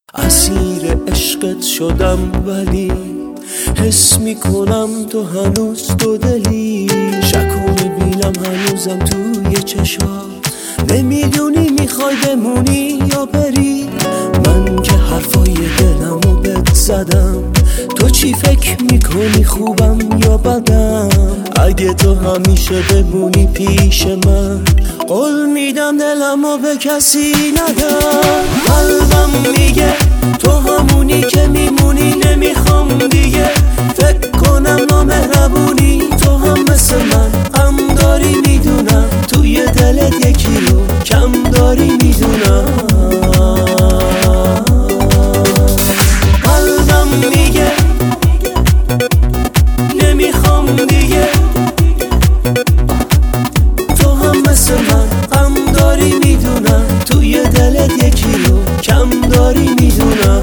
اسیر عشقت شدم ولی حس میکنم تو هنوز دو دلی. شکو میبینم هنوزم توی چشات، نمیدونی میخوای بمونی یا بری. من که حرفای دلمو بهت زدم، تو چی فکر میکنی خوبم یا بدم؟ اگه تو همیشه بمونی پیش من، قول میدم دلمو به کسی ندم. قلبم میگه تو همونی که میمونی، نمیخوام دیگه فکر کنم نامهربونی. تو هم مثل من غم داری میدونم، توی دلت یکی رو کم داری میدونم. قلبم میگه نمیخوام دیگه، تو هم مثل من غم داری میدونم، توی دلت یکی رو کم داری میدونم.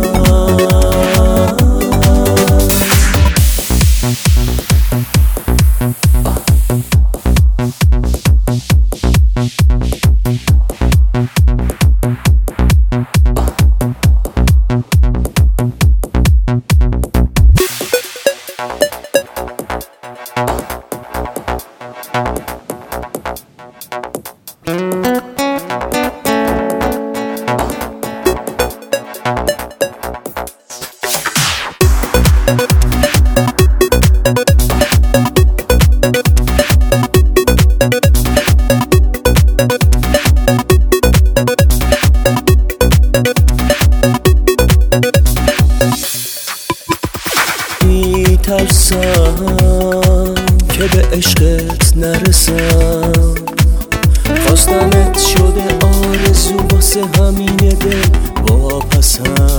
میترسم که به عشقت نرسم، خواستنت شده آرزو، واسه همین دل واپسم.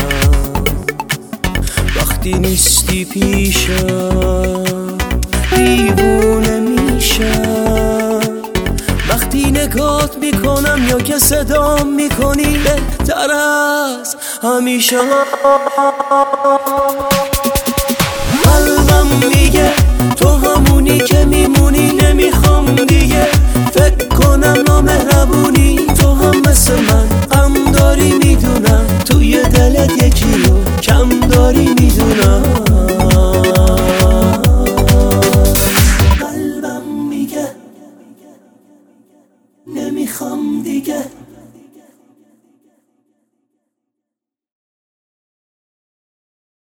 وقتی نیستی پیشم دیوونه میشم، وقتی نگات میکنم یا که صدام میکنی بهتر از همیشه. قلبم میگه تو همونی که میمونی،